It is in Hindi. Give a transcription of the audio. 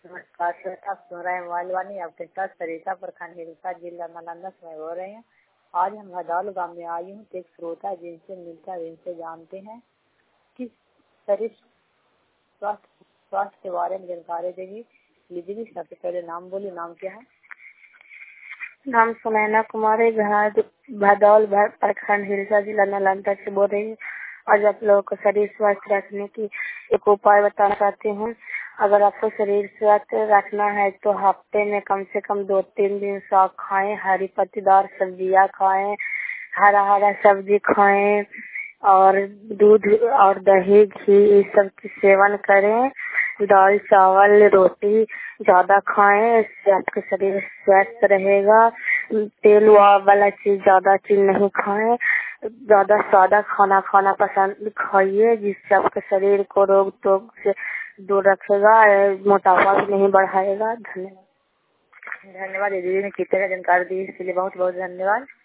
नमस्कार श्रोता, सुन रहे हैं मोबाइल वाणी। आपके साथ सरिता प्रखंड हिलसा जिला नालंदा से हो रहे हैं। आज हम भदौल गांव में आई हूँ। एक श्रोता जिनसे मिलता है जिनसे जानते हैं कि शरीर स्वास्थ्य के बारे में जानकारी देगी। लीजिए, सबसे पहले नाम बोलिए। नाम क्या है? नाम सुनैना कुमारी, भदौल प्रखंड हिलसा जिला नालंदा से बोल रही हूँ। आज आप लोगों को शरीर स्वस्थ रखने की एक उपाय बताना चाहती हूँ। अगर आपको शरीर स्वस्थ रखना है तो हफ्ते में कम से कम 2-3 दिन साग खाएं, हरी पत्तीदार सब्जियां खाएं, हरा सब्जी खाएं और दूध और दही घी इस सब की सेवन करें। दाल चावल रोटी ज्यादा खाएं, इससे आपका शरीर स्वस्थ रहेगा। तेल वाला चीज ज्यादा चीज नहीं खाएं। ज्यादा सादा खाना पसंद खाइए, जिससे आपके शरीर को रोग टोग से दूर रखेगा, मोटापा भी नहीं बढ़ाएगा। धन्यवाद। धन्यवाद दीदी ने कितने जानकारी दी, इसके लिए बहुत बहुत धन्यवाद।